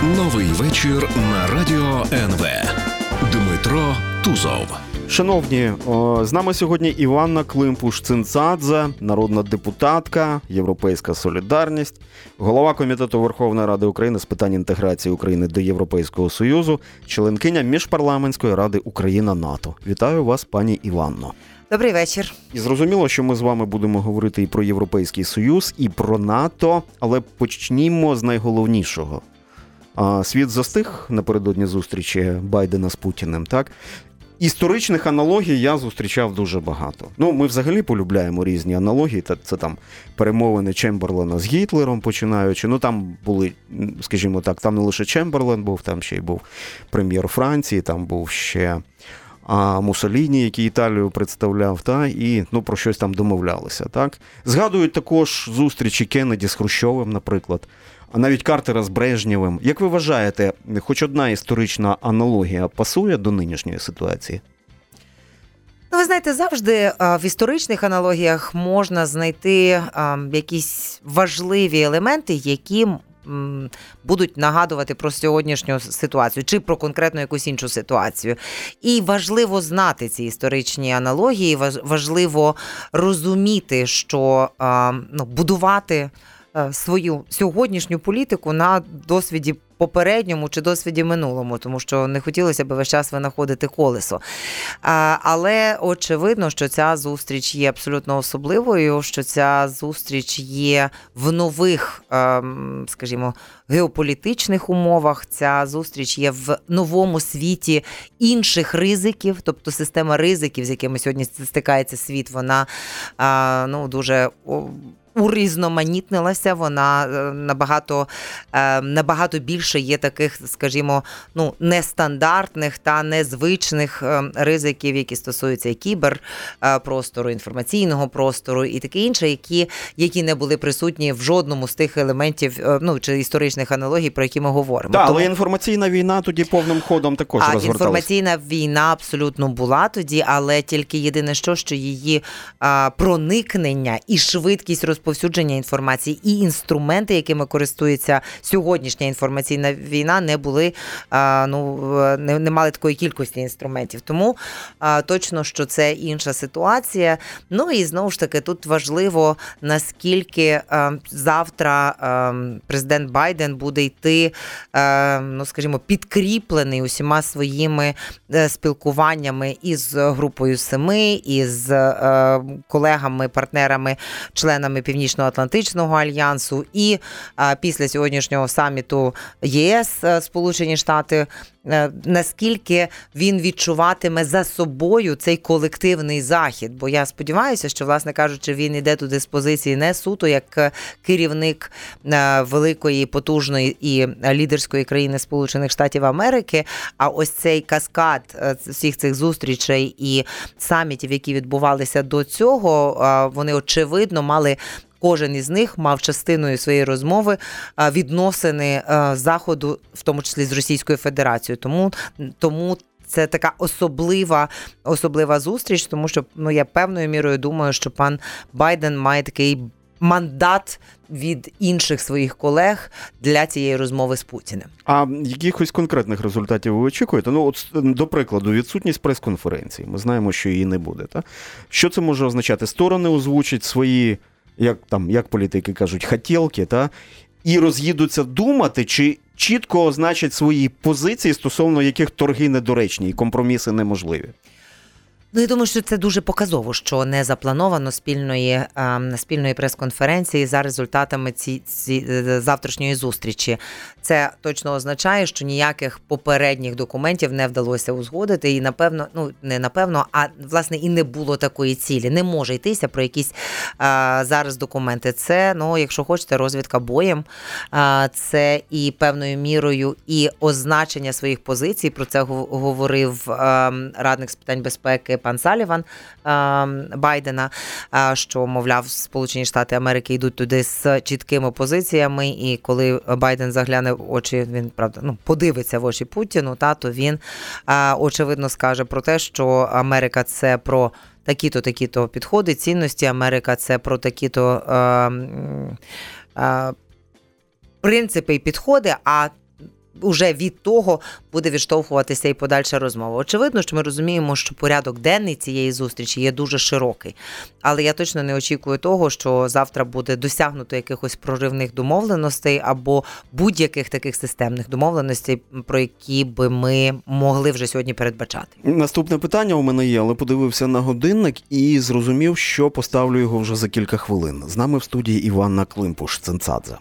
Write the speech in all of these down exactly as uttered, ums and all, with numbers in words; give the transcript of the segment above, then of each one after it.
Новий вечір на Радіо ен ве. Дмитро Тузов. Шановні, з нами сьогодні Іванна Климпуш-Цинцадзе, народна депутатка, Європейська солідарність, голова Комітету Верховної Ради України з питань інтеграції України до Європейського Союзу, членкиня Міжпарламентської ради Україна-НАТО. Вітаю вас, пані Іванно. Добрий вечір. І зрозуміло, що ми з вами будемо говорити і про Європейський Союз, і про НАТО, але почнімо з найголовнішого. Світ застиг напередодні зустрічі Байдена з Путіним, так? Історичних аналогій я зустрічав дуже багато. Ну, ми взагалі полюбляємо різні аналогії. Це там перемовини Чемберлена з Гітлером починаючи. Ну, там були, скажімо так, там не лише Чемберлен був, там ще й був прем'єр Франції, там був ще а, Муссоліні, який Італію представляв, та, і ну, про щось там домовлялися. Так? Згадують також зустрічі Кеннеді з Хрущовим, наприклад. А навіть Картера з Брежнєвим. Як ви вважаєте, хоч одна історична аналогія пасує до нинішньої ситуації? Ну, ви знаєте, завжди в історичних аналогіях можна знайти якісь важливі елементи, які будуть нагадувати про сьогоднішню ситуацію чи про конкретну якусь іншу ситуацію. І важливо знати ці історичні аналогії, важливо розуміти, що ну, будувати свою сьогоднішню політику на досвіді попередньому чи досвіді минулому, тому що не хотілося б весь час винаходити колесо. Але очевидно, що ця зустріч є абсолютно особливою, що ця зустріч є в нових, скажімо, геополітичних умовах, ця зустріч є в новому світі інших ризиків, тобто система ризиків, з якими сьогодні стикається світ, вона ну, дуже урізноманітнилася, вона набагато, набагато більше є таких, скажімо, ну, нестандартних та незвичних ризиків, які стосуються і кіберпростору, інформаційного простору і таке інше, які, які не були присутні в жодному з тих елементів, ну, чи історичних аналогій, про які ми говоримо. Так, але інформаційна війна тоді повним ходом також а, розгорталася. Інформаційна війна абсолютно була тоді, але тільки єдине що, що її а, проникнення і швидкість розповсюдження повсюдження інформації і інструменти, якими користується сьогоднішня інформаційна війна, не були, ну, не, не мали такої кількості інструментів. Тому точно, що це інша ситуація. Ну і знову ж таки, тут важливо, наскільки завтра президент Байден буде йти, ну, скажімо, підкріплений усіма своїми спілкуваннями із групою семи, із колегами, партнерами, членами Північно-Атлантичного альянсу, і а, після сьогоднішнього саміту ЄС, Сполучені Штати, а, наскільки він відчуватиме за собою цей колективний захід. Бо я сподіваюся, що, власне кажучи, він іде туди з позиції не суто як керівник а, великої, потужної і лідерської країни Сполучених Штатів Америки, а ось цей каскад а, всіх цих зустрічей і самітів, які відбувалися до цього, а, вони, очевидно, мали кожен із них мав частиною своєї розмови відносини Заходу, в тому числі з Російською Федерацією. Тому, тому це така особлива, особлива зустріч, тому що, ну, я певною мірою думаю, що пан Байден має такий мандат від інших своїх колег для цієї розмови з Путіним. А якихось конкретних результатів ви очікуєте? Ну, от, до прикладу, відсутність прес-конференції. Ми знаємо, що її не буде. Та? Що це може означати? Сторони озвучать свої, як там, як політики кажуть, хотілки, та? І роз'їдуться думати, чи чітко означать свої позиції, стосовно яких торги недоречні і компроміси неможливі? Ну, я думаю, що це дуже показово, що не заплановано спільної, спільної прес-конференції за результатами ці, ці, завтрашньої зустрічі. Це точно означає, що ніяких попередніх документів не вдалося узгодити і, напевно, ну, не напевно, а, власне, і не було такої цілі. Не може йтися про якісь а, зараз документи. Це, ну, якщо хочете, розвідка боєм. А, це і певною мірою і означення своїх позицій. Про це говорив а, радник з питань безпеки пан Саліван Байдена, що, мовляв, Сполучені Штати Америки йдуть туди з чіткими позиціями, і коли Байден загляне в очі, він, правда, ну, подивиться в очі Путіну, та, то він, очевидно, скаже про те, що Америка – це про такі-то, такі-то підходи, цінності, Америка – це про такі-то е, е, принципи і підходи, а уже від того буде відштовхуватися і подальша розмова. Очевидно, що ми розуміємо, що порядок денний цієї зустрічі є дуже широкий. Але я точно не очікую того, що завтра буде досягнуто якихось проривних домовленостей або будь-яких таких системних домовленостей, про які би ми могли вже сьогодні передбачати. Наступне питання у мене є, але подивився на годинник і зрозумів, що поставлю його вже за кілька хвилин. З нами в студії Іванна Климпуш-Цинцадзе.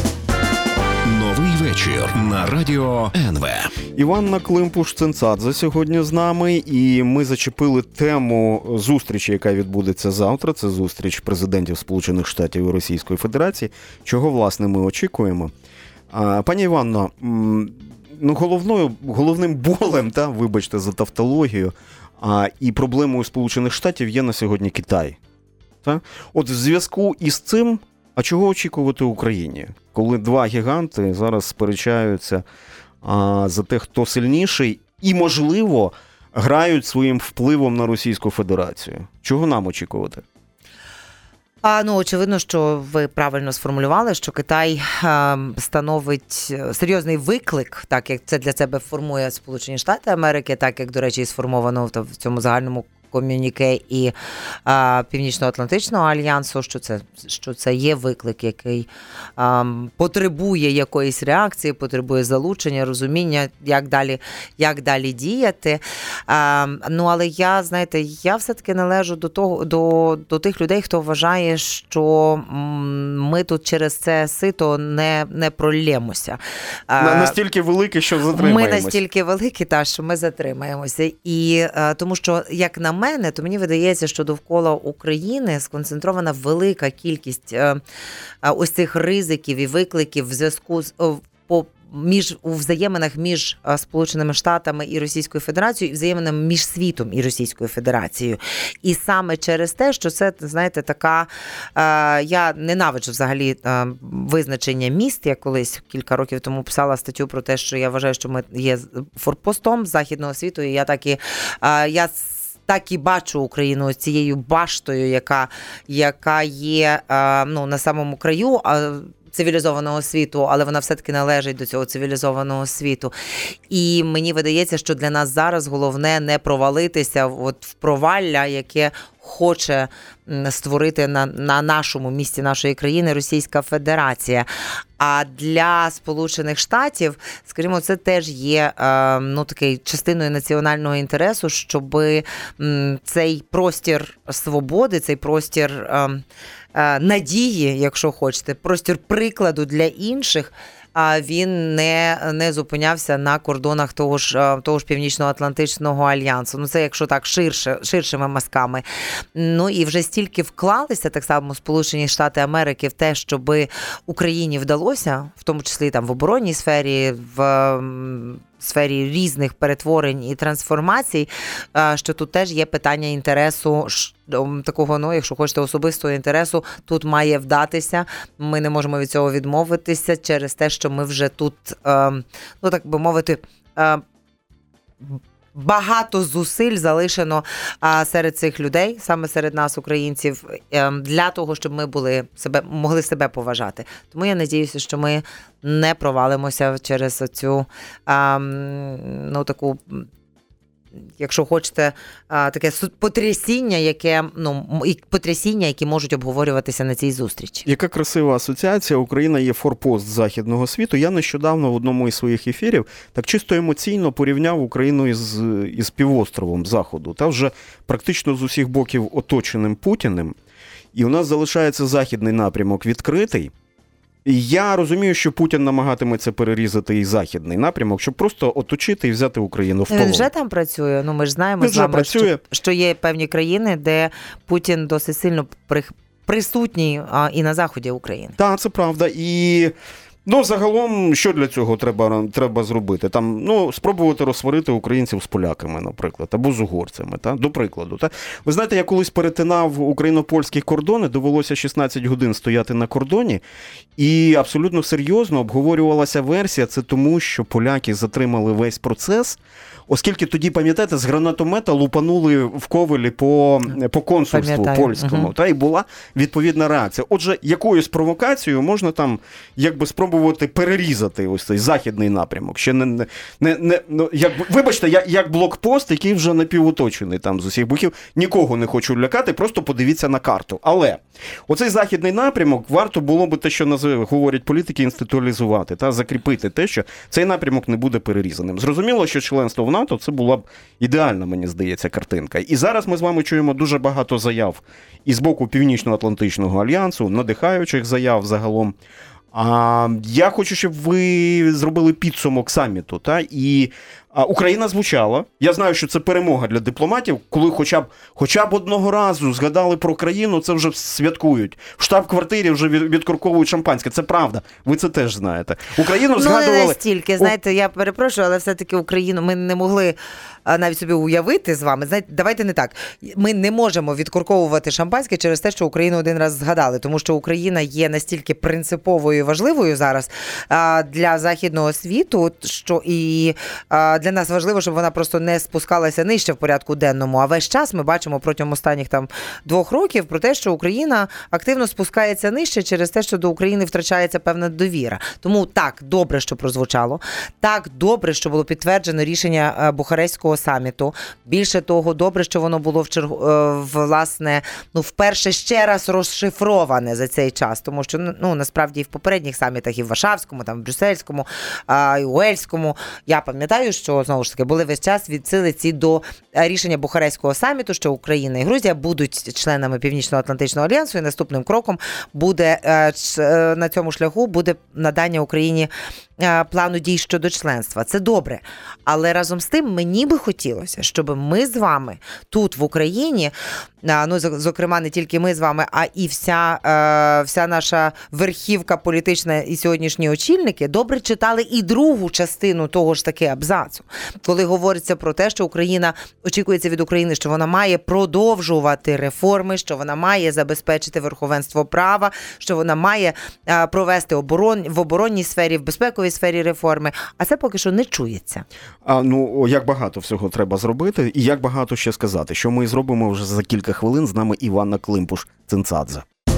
Новий вечір на радіо ен ве. Іванна Климпуш-Цинцадзе сьогодні з нами, і ми зачепили тему зустрічі, яка відбудеться завтра. Це зустріч президентів Сполучених Штатів і Російської Федерації. Чого, власне, ми очікуємо? Пані Іванно, ну, головною, головним болем, та, вибачте за тавтологію, а, і проблемою Сполучених Штатів є на сьогодні Китай. Та? От в зв'язку із цим, а чого очікувати Україні? Коли два гіганти зараз сперечаються а, за те, хто сильніший, і, можливо, грають своїм впливом на Російську Федерацію. Чого нам очікувати? А, ну, очевидно, що ви правильно сформулювали, що Китай е, становить серйозний виклик, так як це для себе формує Сполучені Штати Америки, так як, до речі, і сформовано в, в цьому загальному ком'юніке і а, Північно-Атлантичного альянсу, що це, що це є виклик, який а, потребує якоїсь реакції, потребує залучення, розуміння, як далі, як далі діяти. А, ну, але я, знаєте, я все-таки належу до того, до, до тих людей, хто вважає, що ми тут через це сито не, не проллємося. А, настільки великі, що затримаємося. Ми настільки великі, та, що ми затримаємося. І а, тому що, як на мене, то мені видається, що довкола України сконцентрована велика кількість е, ось цих ризиків і викликів в зв'язку з о, по між у взаєминах між Сполученими Штатами і Російською Федерацією, і взаєминами між світом і Російською Федерацією. І саме через те, що це, знаєте, така, е, я ненавиджу взагалі е, визначення міст. Я колись кілька років тому писала статтю про те, що я вважаю, що ми є форпостом західного світу, і я так і е, я так і бачу Україну цією баштою, яка, яка є е, ну, на самому краю цивілізованого світу, але вона все-таки належить до цього цивілізованого світу. І мені видається, що для нас зараз головне не провалитися от в провалля, яке хоче створити на, на нашому місці нашої країни Російська Федерація. А для Сполучених Штатів, скажімо, це теж є е, ну, такою частиною національного інтересу, щоб м, цей простір свободи, цей простір е, е, надії, якщо хочете, простір прикладу для інших, а він не, не зупинявся на кордонах того ж, того ж Північно-Атлантичного альянсу. Ну, це якщо так ширше, ширшими мазками. Ну, і вже стільки вклалися, так само Сполучені Штати Америки, в те, щоб Україні вдалося, в тому числі там в оборонній сфері, в сфері різних перетворень і трансформацій, що тут теж є питання інтересу, такого, ну, якщо хочете, особистого інтересу, тут має вдатися. Ми не можемо від цього відмовитися через те, що ми вже тут, ну, так би мовити, багато зусиль залишено а, серед цих людей, саме серед нас, українців, для того, щоб ми були себе, могли себе поважати. Тому я надіюся, що ми не провалимося через цю а, ну, таку, якщо хочете, таке потрясіння, яке, ну, потрясіння, які можуть обговорюватися на цій зустрічі. Яка красива асоціація. Україна є форпост західного світу. Я нещодавно в одному із своїх ефірів так чисто емоційно порівняв Україну із, із півостровом Заходу. Та вже практично з усіх боків оточеним Путіним. І у нас залишається західний напрямок відкритий. І я розумію, що Путін намагатиметься перерізати і західний напрямок, щоб просто оточити і взяти Україну в полон. Він вже там працює. Ну, ми ж знаємо з вами, що, що є певні країни, де Путін досить сильно присутній а, і на заході України. Так, це правда. І ну, загалом, що для цього треба, треба зробити? Там, ну, спробувати розсварити українців з поляками, наприклад, або з угорцями, та? До прикладу. Та? Ви знаєте, я колись перетинав україно-польські кордони, довелося шістнадцять годин стояти на кордоні, і абсолютно серйозно обговорювалася версія, це тому, що поляки затримали весь процес, оскільки тоді, пам'ятаєте, з гранатомета лупанули в Ковелі по, по консульству польському, угу. Та, і була відповідна реакція. Отже, якоюсь провокацією можна там якби спробувати спробувати перерізати ось цей західний напрямок. Ще не, не, не, не ну, як, вибачте, я, як блокпост, який вже напівоточений там з усіх боків. Нікого не хочу лякати, просто подивіться на карту. Але оцей західний напрямок варто було би те, що називають, говорять політики, інституалізувати, та закріпити те, що цей напрямок не буде перерізаним. Зрозуміло, що членство в НАТО – це була б ідеальна, мені здається, картинка. І зараз ми з вами чуємо дуже багато заяв і з боку Північно-Атлантичного альянсу, надихаючих заяв загалом. А я хочу, щоб ви зробили підсумок саміту, та? І а, Україна звучала. Я знаю, що це перемога для дипломатів, коли хоча б, хоча б одного разу згадали про країну, це вже святкують. В штаб-квартирі вже від, відкорковують шампанське. Це правда. Ви це теж знаєте. Україну згадували... Ну, не настільки. Знаєте, я перепрошую, але все-таки Україну ми не могли навіть собі уявити з вами. Знаєте, давайте не так. Ми не можемо відкорковувати шампанське через те, що Україну один раз згадали, тому що Україна є настільки принциповою і важливою зараз для західного світу, що і для нас важливо, щоб вона просто не спускалася нижче в порядку денному. А весь час ми бачимо протягом останніх там двох років про те, що Україна активно спускається нижче через те, що до України втрачається певна довіра. Тому так, добре, що прозвучало. Так, добре, що було підтверджено рішення Бухарестського саміту. Більше того, добре, що воно було в чергу, власне, ну, вперше ще раз розшифроване за цей час, тому що, ну, насправді і в попередніх самітах, і в Варшавському, там, в Брюссельському, і у Уельському, я пам'ятаю, що, знову ж таки, були весь час відсилиці до рішення Бухарестського саміту, що Україна і Грузія будуть членами Північно-Атлантичного альянсу, і наступним кроком буде на цьому шляху буде надання Україні плану дій щодо членства. Це добре. Але разом з тим мені би хотілося, щоб ми з вами тут в Україні, ну, зокрема, не тільки ми з вами, а і вся, вся наша верхівка політична і сьогоднішні очільники добре читали і другу частину того ж таки абзацу, коли говориться про те, що Україна, очікується від України, що вона має продовжувати реформи, що вона має забезпечити верховенство права, що вона має провести оборон, в оборонній сфері, в безпековій сфері реформи, а це поки що не чується. А, ну, як багато всього треба зробити, і як багато ще сказати, що ми зробимо вже за кілька хвилин. З нами Іванна Климпуш-Цинцадзе.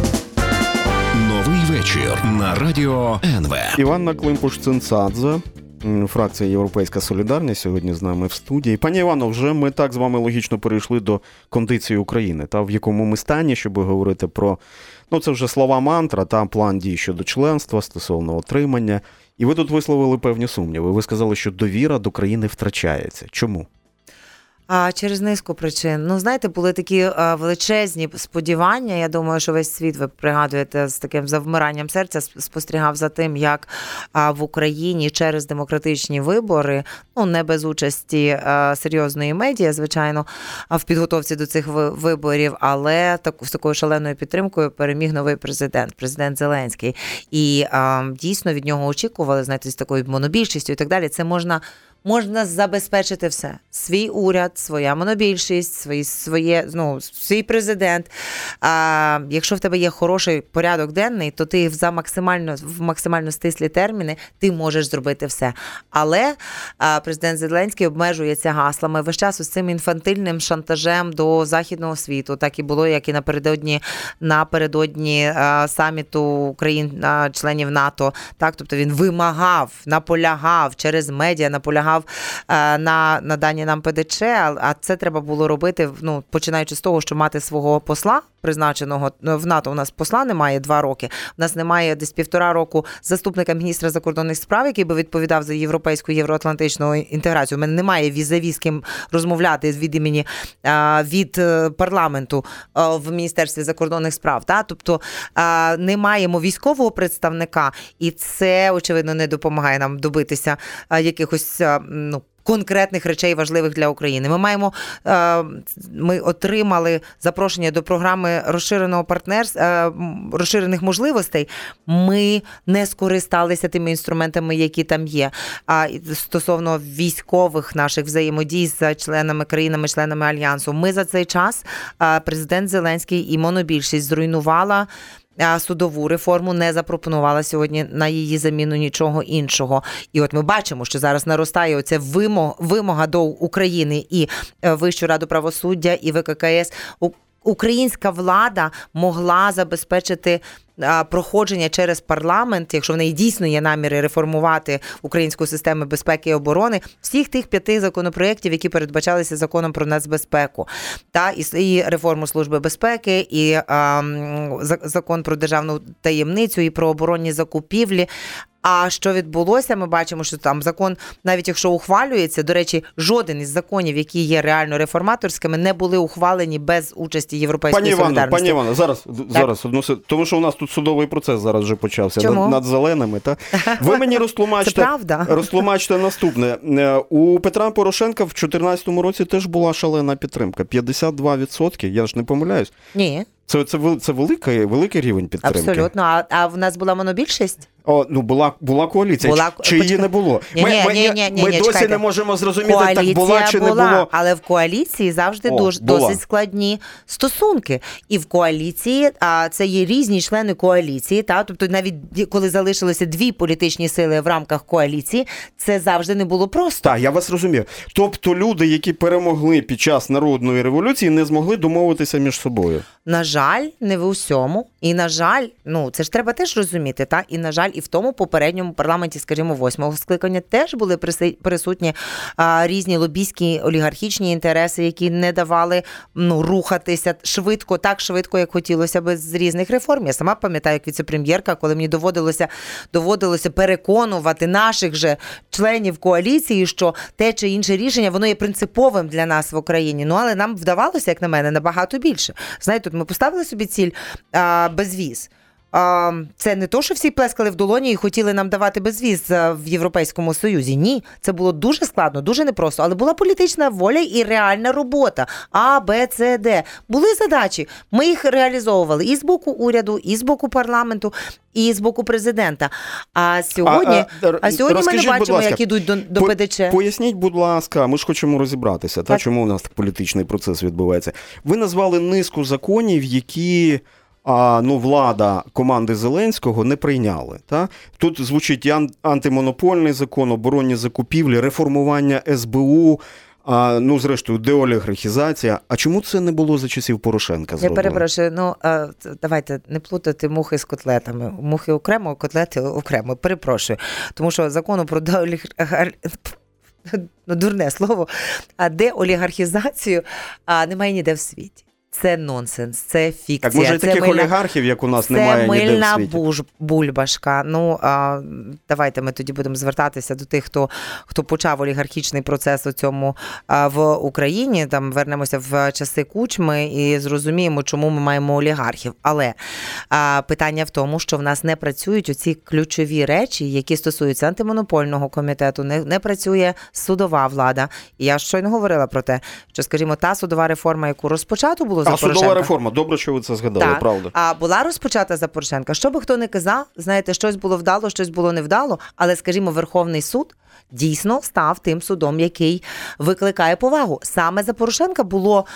Новий вечір на радіо ен ве. Іванна Климпуш-Цинцадзе, фракція «Європейська солідарність», сьогодні з нами в студії. Пані Івано, вже ми так з вами логічно перейшли до кондиції України, та в якому ми стані, щоб говорити про, ну, це вже слова мантра, та план дій щодо членства, стосовно отримання. І ви тут висловили певні сумніви. Ви сказали, що довіра до країни втрачається. Чому? А через низку причин. Ну, знаєте, були такі а, величезні сподівання. Я думаю, що весь світ, ви пригадуєте, з таким завмиранням серця спостерігав за тим, як а, в Україні через демократичні вибори, ну, не без участі а, серйозної медіа, звичайно, а в підготовці до цих виборів, але так, з такою шаленою підтримкою переміг новий президент, президент Зеленський. І а, дійсно від нього очікували, знаєте, з такою монобільшістю і так далі. Це можна Можна забезпечити все. Свій уряд, своя монобільшість, свої, своє, ну, свій президент. А якщо в тебе є хороший порядок денний, то ти за максимально, в максимально стислі терміни ти можеш зробити все. Але а, президент Зеленський обмежується гаслами. Весь час із цим інфантильним шантажем до західного світу. Так і було, як і напередодні, напередодні а, саміту країн-членів НАТО. Так, тобто він вимагав, наполягав через медіа, наполягав на наданні нам Пе Де Че, а це треба було робити, ну, починаючи з того, що мати свого посла, призначеного в НАТО, у нас посла немає два роки, у нас немає десь півтора року заступника міністра закордонних справ, який би відповідав за європейську, євроатлантичну інтеграцію. У мене немає візаві з ким розмовляти від імені, від парламенту в Міністерстві закордонних справ. Та? Тобто не маємо військового представника, і це, очевидно, не допомагає нам добитися якихось, ну, конкретних речей важливих для України. Ми маємо, ми отримали запрошення до програми розширеного партнерства, розширених можливостей. Ми не скористалися тими інструментами, які там є. А стосовно військових наших взаємодій з членами, країнами-членами Альянсу, ми за цей час, президент Зеленський і монобільшість зруйнувала судову реформу, не запропонувала сьогодні на її заміну нічого іншого. І от ми бачимо, що зараз наростає оця вимога, вимога до України і Вищу раду правосуддя, і Ве Ке Ке Ес. Українська влада могла забезпечити проходження через парламент, якщо в неї дійсно є наміри реформувати українську систему безпеки і оборони, всіх тих п'яти законопроєктів, які передбачалися законом про нацбезпеку, та і, і реформу Служби безпеки, і а, закон про державну таємницю, і про оборонні закупівлі. А що відбулося? Ми бачимо, що там закон, навіть якщо ухвалюється, до речі, жоден із законів, які є реально реформаторськими, не були ухвалені без участі Європейської пані солідарності. Пані Івано, зараз, зараз одну, тому що у нас тут судовий процес зараз вже почався над, над зеленими. Та? Ви мені розтлумачте, розтлумачте наступне. У Петра Порошенка в дві тисячі чотирнадцятому році теж була шалена підтримка. п'ятдесят два відсотки, я ж не помиляюсь. Ні. Це, це, це великий, великий рівень підтримки. Абсолютно. А, а в нас була монобільшість? О, ну, була, була коаліція. Була... Чи її не було? Ні, ми ні, ми, ні, ні, ні, ми ні, досі чекайте. не можемо зрозуміти, коаліція так була чи була, не було. Але в коаліції завжди О, дуже, була. досить складні стосунки. І в коаліції, а це є різні члени коаліції, та? Тобто навіть коли залишилися дві політичні сили в рамках коаліції, це завжди не було просто. Так, я вас розумію. Тобто люди, які перемогли під час Народної революції, не змогли домовитися між собою. На жаль, не в усьому. І, на жаль, ну, це ж треба теж розуміти, та? І, на жаль, і в тому попередньому парламенті, скажімо, восьмого скликання теж були присутні а, різні лобійські олігархічні інтереси, які не давали, ну, рухатися швидко, так швидко, як хотілося би з різних реформ. Я сама пам'ятаю, як віце-прем'єрка, коли мені доводилося, доводилося переконувати наших же членів коаліції, що те чи інше рішення, воно є принциповим для нас в Україні. Ну, але нам вдавалося, як на мене, набагато більше. Знаєте, ми поставили собі ціль а, безвіз. А, це не то, що всі плескали в долоні і хотіли нам давати безвіз в Європейському Союзі. Ні, це було дуже складно, дуже непросто, але була політична воля і реальна робота. А, Б, С, Д. Були задачі, ми їх реалізовували і з боку уряду, і з боку парламенту, і з боку президента. А сьогодні, а, а, а сьогодні ми не бачимо, як ідуть до, до по, Пе Де Че. Поясніть, будь ласка, ми ж хочемо розібратися, та, чому у нас так політичний процес відбувається. Ви назвали низку законів, які... А, ну, влада команди Зеленського не прийняли. Та? Тут звучить і антимонопольний закон, оборонні закупівлі, реформування Ес Бе У, а, ну, зрештою, деолігархізація. А чому це не було за часів Порошенка зроблено? Я перепрошую, ну, а, давайте не плутати мухи з котлетами. Мухи окремо, котлети окремо. Перепрошую. Тому що закону про деолігархізацію, ну, дурне слово, а деолігархізацію а, немає ніде в світі. Це нонсенс, це фікція. Так, може, це таких мильна... олігархів, як у нас, це немає ніде в світі? Це мильна бульбашка. Ну, а, давайте ми тоді будемо звертатися до тих, хто, хто почав олігархічний процес у цьому а, в Україні. Там вернемося в часи Кучми і зрозуміємо, чому ми маємо олігархів. Але а, питання в тому, що в нас не працюють оці ключові речі, які стосуються антимонопольного комітету, не, не працює судова влада. І я щойно говорила про те, що, скажімо, та судова реформа, яку розпочато було А судова реформа, добре, що ви це згадали, так, правда. А була розпочата за Порошенка. Що би хто не казав, знаєте, щось було вдало, щось було невдало, але, скажімо, Верховний суд дійсно став тим судом, який викликає повагу. Саме за Порошенка було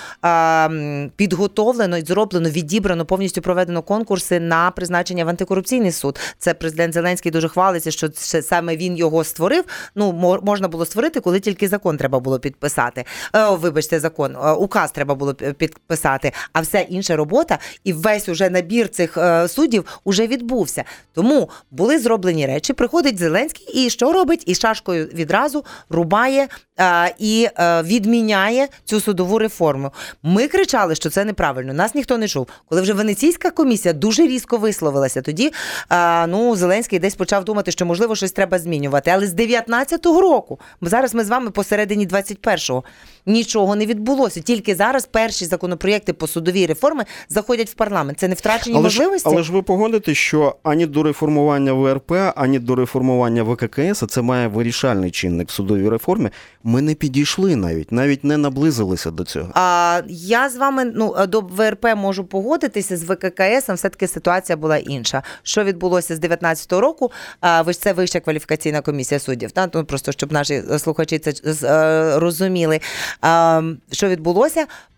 е, підготовлено і зроблено, відібрано, повністю проведено конкурси на призначення в антикорупційний суд. Це президент Зеленський дуже хвалиться, що саме він його створив. Ну, можна було створити, коли тільки закон треба було підписати. О, вибачте, закон, указ треба було підписати, а вся інша робота і весь уже набір цих е, суддів уже відбувся. Тому були зроблені речі, приходить Зеленський і що робить? І шашкою відразу рубає а, і а, відміняє цю судову реформу. Ми кричали, що це неправильно, нас ніхто не чув. Коли вже Венеційська комісія дуже різко висловилася, тоді а, ну, Зеленський десь почав думати, що можливо щось треба змінювати. Але з дев'ятнадцятого року, зараз ми з вами посередині двадцять першого, нічого не відбулося. Тільки зараз перші законопроєкти по судовій реформі заходять в парламент. Це не втрачені але можливості? Ж, але ж ви погодите, що ані до реформування Ве Ер Пе, ані до реформування Ве Ка Ка Ес, а це має вирішальний чинник в судовій реформі, ми не підійшли навіть, навіть не наблизилися до цього. А, я з вами, ну, до Ве Ер Пе можу погодитися, з Ве Ка Ка Ес все-таки ситуація була інша. Що відбулося з дев'ятнадцятого року, а, це Вища кваліфікаційна комісія суддів, та? Ну, просто щоб наші слухачі це а, розуміли. А, що відбулося?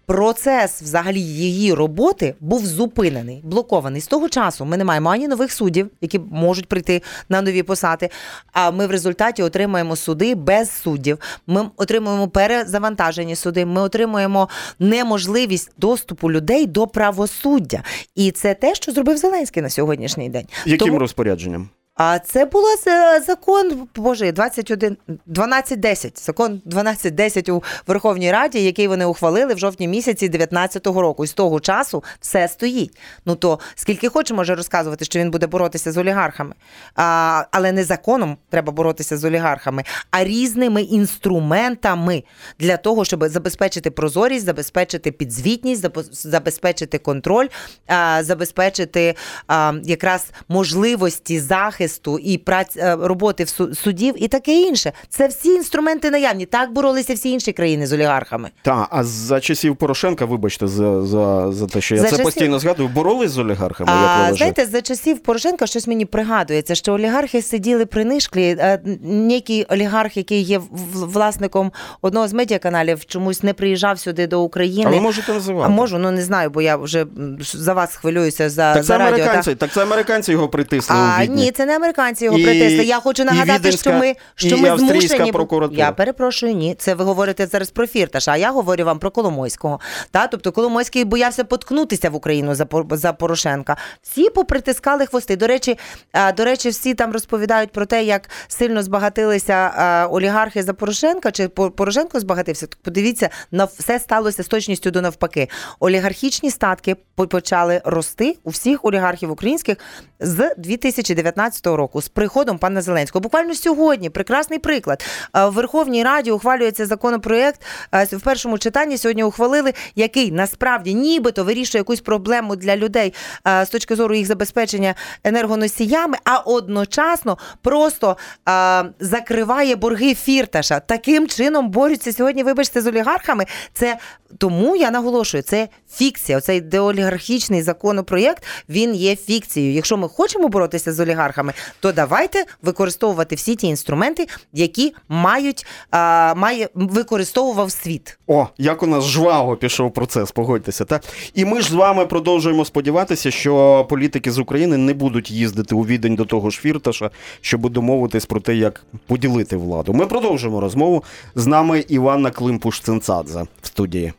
процес взагалі її роботи був зупинений, блокований. З того часу ми не маємо ані нових суддів, які можуть прийти на нові посади, а ми в результаті отримуємо суди без суддів. Ми отримуємо перезавантажені суди, ми отримуємо неможливість доступу людей до правосуддя. І це те, що зробив Зеленський на сьогоднішній день. Яким Тому... розпорядженням? А це було закон, боже, двадцять один, дванадцять десять, закон дванадцять десять у Верховній Раді, який вони ухвалили в жовтні місяці дев'ятнадцятого року. І з того часу все стоїть. Ну то скільки хоче може розказувати, що він буде боротися з олігархами. А, але не законом треба боротися з олігархами, а різними інструментами для того, щоб забезпечити прозорість, забезпечити підзвітність, забезпечити контроль, а, забезпечити а, якраз можливості захисту і праць роботи в судів і таке інше. Це всі інструменти наявні. Так боролися всі інші країни з олігархами. Так, а за часів Порошенка, вибачте за, за, за те, що я за це часів... постійно згадую, боролись з олігархами, а, як ви вважаєте? Знаєте, за часів Порошенка щось мені пригадується, що олігархи сиділи при нишклі. Некий олігарх, який є власником одного з медіаканалів, чомусь не приїжджав сюди до України. А ви можете називати? А можу, ну не знаю, бо я вже за вас хвилююся за, так за радіо. Американці, так? так це американці його притисли а, у Відні. Ні, це не американці його і, притисли. Я хочу нагадати, що ми, що ми змушені... прокуратура. Я перепрошую, ні. Це ви говорите зараз про Фірташа, а я говорю вам про Коломойського. Та? Тобто Коломойський боявся поткнутися в Україну за, за Порошенка. Всі попритискали хвости. До речі, до речі, всі там розповідають про те, як сильно збагатилися олігархи за Порошенка, чи Порошенко збагатився. Подивіться, все сталося з точністю до навпаки. Олігархічні статки почали рости у всіх олігархів українських з дві тисячі дев'ятнадцятого року, з приходом пана Зеленського. Буквально сьогодні, прекрасний приклад. В Верховній Раді ухвалюється законопроєкт, в першому читанні сьогодні ухвалили, який насправді нібито вирішує якусь проблему для людей з точки зору їх забезпечення енергоносіями, а одночасно просто а, закриває борги Фірташа. Таким чином борються сьогодні, вибачте, з олігархами. Це тому я наголошую, це фікція. Оцей деолігархічний законопроєкт, він є фікцією. Якщо ми хочемо боротися з олігархами, то давайте використовувати всі ті інструменти, які мають, а, має, використовував світ. О, як у нас жваво пішов процес, погодьтеся, так? І ми ж з вами продовжуємо сподіватися, що політики з України не будуть їздити у Відень до того ж Фірташа, щоб домовитись про те, як поділити владу. Ми продовжуємо розмову. З нами Іванна Климпуш-Цинцадзе в студії.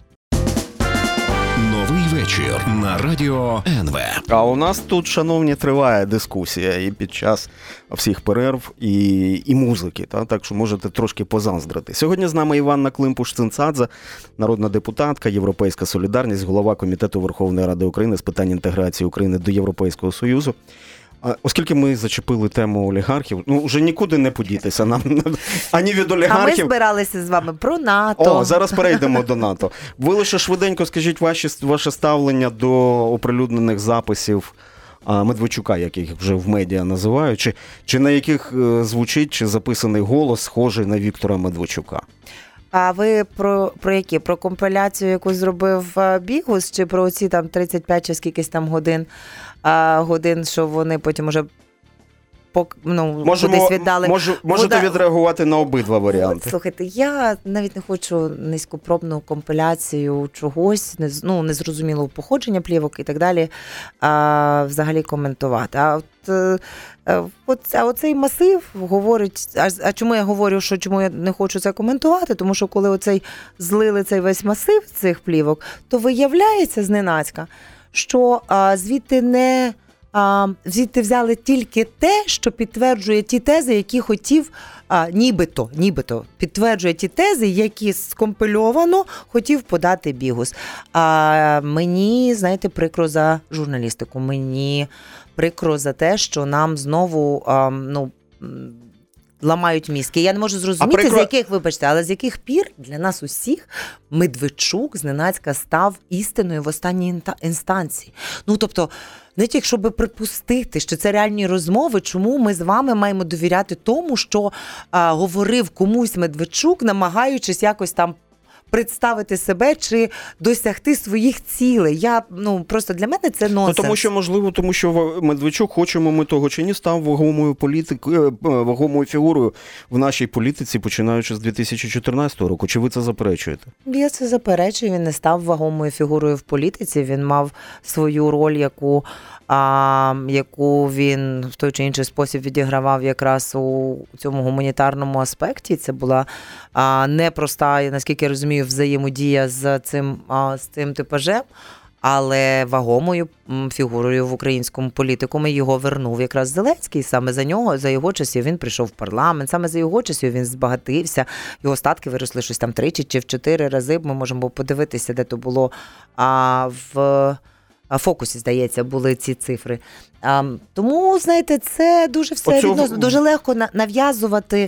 Новий вечір на радіо ен ве. А у нас тут, шановні, триває дискусія і під час всіх перерв, і, і музики, та? Так що можете трошки позаздрити. Сьогодні з нами Іванна Климпуш-Цинцадзе, народна депутатка, Європейська солідарність, голова Комітету Верховної Ради України з питань інтеграції України до Європейського Союзу. Оскільки ми зачепили тему олігархів, ну вже нікуди не подітися нам ані від олігархів. А ми збиралися з вами про НАТО. О, зараз перейдемо до НАТО. Ви лише швиденько скажіть ваші, ваше ставлення до оприлюднених записів Медведчука, яких вже в медіа називають, чи, чи на яких звучить, чи записаний голос схожий на Віктора Медведчука. А ви про, про які? Про компіляцію, яку зробив Бігус, чи про ці там тридцять п'ять чи скількись там годин, а, годин, що вони потім уже ну, Можемо, кудись віддали? Можу, можете Вода... відреагувати на обидва варіанти. Слухайте, я навіть не хочу низькопробну компіляцію чогось, не, ну, незрозумілого походження плівок і так далі, а, взагалі коментувати. А от От, а оцей масив говорить, а, а чому я говорю, що чому я не хочу це коментувати, тому що коли оцей злили цей весь масив цих плівок, то виявляється зненацька, що а, звідти не а, звідти взяли тільки те, що підтверджує ті тези, які хотів, а, нібито, нібито підтверджує ті тези, які скомпільовано хотів подати Бігус. А мені, знаєте, прикро за журналістику, мені прикро за те, що нам знову а, ну, ламають мізки. Я не можу зрозуміти, прикро... з яких, вибачте, але з яких пір для нас усіх Медведчук зненацька став істиною в останній інстанції. Ну, тобто, навіть якщо би припустити, що це реальні розмови, чому ми з вами маємо довіряти тому, що а, говорив комусь Медведчук, намагаючись якось там представити себе чи досягти своїх цілей. Я, ну, просто для мене це нонсенс. Ну, тому що, можливо, тому що Медведчук, хочемо ми того чи ні, став вагомою політикою, вагомою фігурою в нашій політиці, починаючи з дві тисячі чотирнадцятого року. Чи ви це заперечуєте? Я це заперечую. Він не став вагомою фігурою в політиці. Він мав свою роль, яку, а, яку він в той чи інший спосіб відігравав якраз у цьому гуманітарному аспекті. Це була а, непроста, наскільки я розумію, взаємодія з цим, а, з цим типажем. Але вагомою фігурою в українському політикумі його вернув якраз Зеленський. Саме за нього, за його часів він прийшов в парламент, саме за його часів він збагатився. Його статки виросли щось там тричі чи в чотири рази. Ми можемо подивитися, де то було а, в фокусі, здається, були ці цифри. А, тому, знаєте, це дуже все Оцього... відносно. Дуже легко нав'язувати,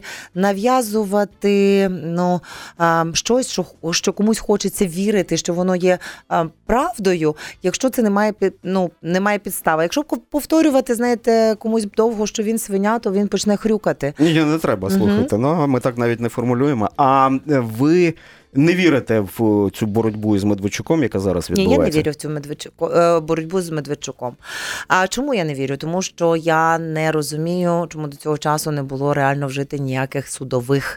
нав'язувати ну, а, щось, що, що комусь хочеться вірити, що воно є а, правдою, якщо це не має, ну, не має підстави. Якщо повторювати, знаєте, комусь довго, що він свиня, то він почне хрюкати. Ні, не треба, слухайте. Угу. Ну, ми так навіть не формулюємо. А ви не вірите в цю боротьбу із Медведчуком, яка зараз відбувається? Ні, я не вірю в цю Медведчуку, боротьбу з Медведчуком. А чому я не вірю? Тому що я не розумію, чому до цього часу не було реально вжити ніяких судових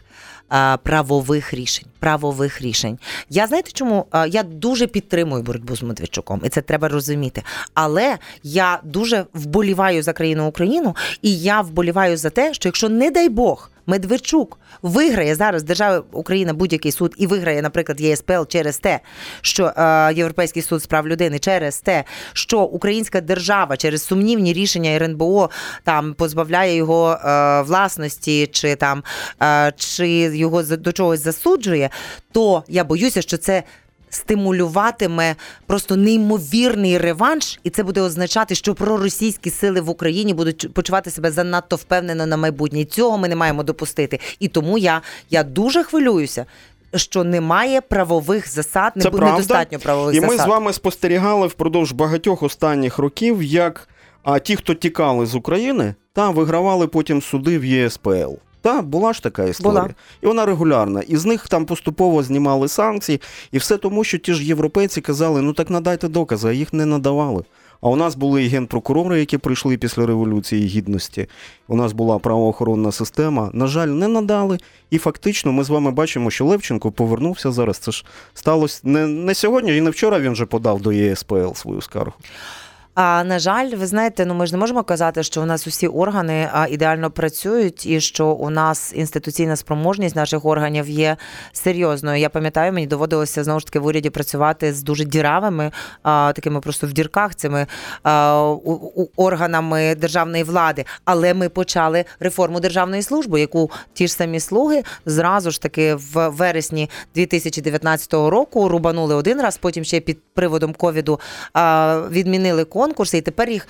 правових рішень. Правових рішень. Я, знаєте чому? Я дуже підтримую боротьбу з Медведчуком, і це треба розуміти. Але я дуже вболіваю за країну Україну, і я вболіваю за те, що якщо, не дай Бог, Медведчук виграє зараз держава Україна будь-який суд і виграє, наприклад, Є С П Л через те, що е, Європейський суд з прав людини, через те, що українська держава через сумнівні рішення Ер Ен Бе О там позбавляє його е, власності чи там е, чи його до чогось засуджує, то я боюся, що це стимулюватиме просто неймовірний реванш, і це буде означати, що проросійські сили в Україні будуть почувати себе занадто впевнено на майбутнє. І цього ми не маємо допустити. І тому я, я дуже хвилююся, що немає правових засад, не буде недостатньо правових і засад. І ми з вами спостерігали впродовж багатьох останніх років, як а, ті, хто тікали з України, та вигравали потім суди в Є С П Л. Так, була ж така історія. Була. І вона регулярна. І з них там поступово знімали санкції. І все тому, що ті ж європейці казали, ну так надайте докази, а їх не надавали. А у нас були і генпрокурори, які прийшли після Революції Гідності. У нас була правоохоронна система. На жаль, не надали. І фактично ми з вами бачимо, що Левченко повернувся зараз. Це ж сталося не, не сьогодні і не вчора він вже подав до Є С П Л свою скаргу. А, на жаль, ви знаєте, ну ми ж не можемо казати, що у нас усі органи а, ідеально працюють і що у нас інституційна спроможність наших органів є серйозною. Я пам'ятаю, мені доводилося знову ж таки в уряді працювати з дуже діравими, а, такими просто в дірках цими а, у, у, органами державної влади. Але ми почали реформу державної служби, яку ті ж самі слуги зразу ж таки в вересні дві тисячі дев'ятнадцятого року рубанули один раз, потім ще під приводом ковіду а, відмінили конкурс. Конкурси, і тепер їх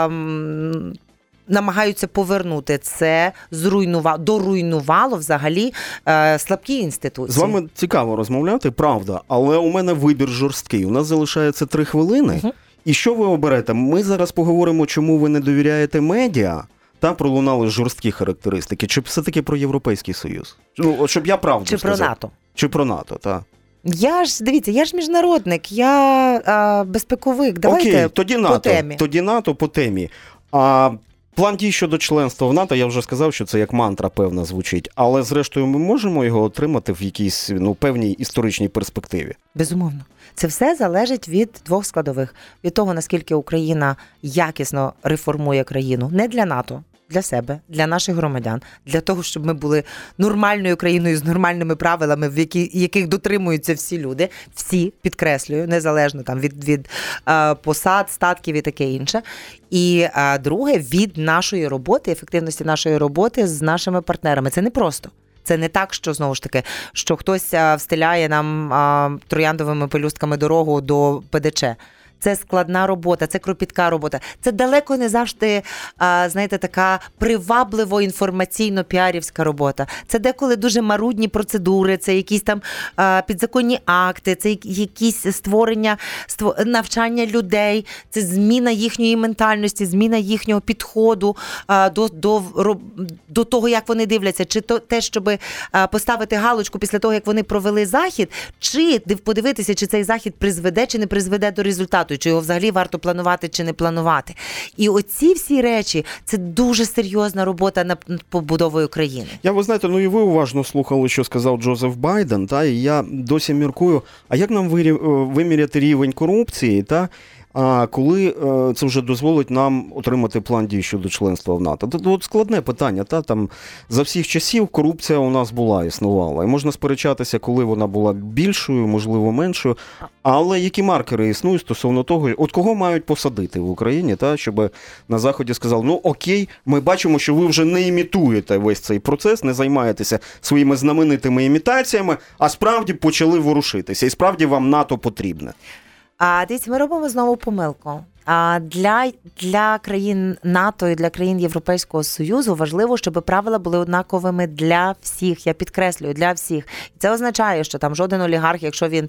ем, намагаються повернути. Це зруйнувало, доруйнувало взагалі е, слабкі інституції. З вами цікаво розмовляти, правда, але у мене вибір жорсткий. У нас залишається три хвилини. Угу. І що ви оберете? Ми зараз поговоримо, чому ви не довіряєте медіа. Там пролунали жорсткі характеристики. Чи все-таки про Європейський Союз? Ну, щоб я правду Чи сказав. про НАТО? Чи про НАТО, так. Я ж, дивіться, я ж міжнародник, я а, безпековик. Давайте Окей, тоді НАТО, по темі. Тоді НАТО по темі. А, план дій щодо членства в НАТО, я вже сказав, що це як мантра певна звучить, але зрештою ми можемо його отримати в якійсь ну, певній історичній перспективі? Безумовно. Це все залежить від двох складових. Від того, наскільки Україна якісно реформує країну. Не для НАТО. Для себе, для наших громадян, для того, щоб ми були нормальною країною з нормальними правилами, в які, яких дотримуються всі люди, всі, підкреслюю, незалежно там від, від е, посад, статків і таке інше. І е, друге, від нашої роботи, ефективності нашої роботи з нашими партнерами. Це не просто. Це не так, що, знову ж таки, що хтось е, встеляє нам е, трояндовими пелюстками дорогу до Пе Де Че. це складна робота, це кропітка робота. Це далеко не завжди, а, знаєте, така привабливо-інформаційно-піарівська робота. Це деколи дуже марудні процедури, це якісь там а, підзаконні акти, це якісь створення, ство, навчання людей, це зміна їхньої ментальності, зміна їхнього підходу а, до, до, до того, як вони дивляться, чи то те, щоб а, поставити галочку після того, як вони провели захід, чи подивитися, чи цей захід призведе, чи не призведе до результату, чи його взагалі варто планувати, чи не планувати. І оці всі речі, це дуже серйозна робота над побудовою країни. Я, ви знаєте, ну і ви уважно слухали, що сказав Джозеф Байден, та, і я досі міркую, а як нам виміряти рівень корупції, та, а коли е, це вже дозволить нам отримати план дій щодо членства в НАТО? Це от складне питання. Та? Там, за всіх часів корупція у нас була, існувала. І можна сперечатися, коли вона була більшою, можливо, меншою. Але які маркери існують стосовно того, от кого мають посадити в Україні, та? Щоб на Заході сказали, ну окей, ми бачимо, що ви вже не імітуєте весь цей процес, не займаєтеся своїми знаменитими імітаціями, а справді почали ворушитися. І справді вам НАТО потрібне. А дивіться, ми робимо знову помилку. А для, для країн НАТО і для країн Європейського Союзу важливо, щоб правила були однаковими для всіх. Я підкреслюю, для всіх. І це означає, що там жоден олігарх, якщо він,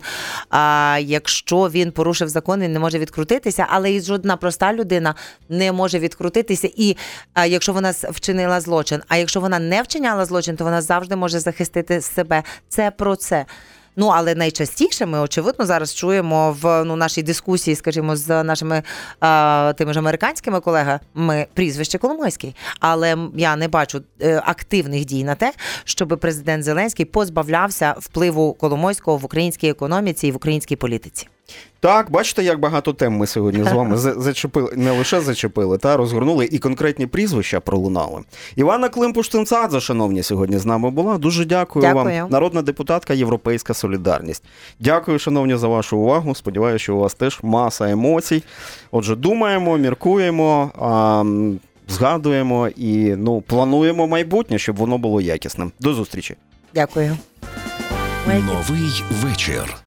а, якщо він порушив закон, він не може відкрутитися, але і жодна проста людина не може відкрутитися, і а, якщо вона вчинила злочин. А якщо вона не вчиняла злочин, то вона завжди може захистити себе. Це про це. Ну, але найчастіше ми, очевидно, зараз чуємо в ну, нашій дискусії, скажімо, з нашими а, тими ж американськими колегами прізвище Коломойський. Але я не бачу е, активних дій на те, щоб президент Зеленський позбавлявся впливу Коломойського в українській економіці і в українській політиці. Так, бачите, як багато тем ми сьогодні з вами зачепили, не лише зачепили, та розгорнули, і конкретні прізвища пролунали. Іванна Климпуш-Цинцадзе, шановні, сьогодні з нами була. Дуже дякую, дякую вам. Народна депутатка «Європейська солідарність». Дякую, шановні, за вашу увагу. Сподіваюся, що у вас теж маса емоцій. Отже, думаємо, міркуємо, а, згадуємо і ну, плануємо майбутнє, щоб воно було якісним. До зустрічі. Дякую. Новий вечір.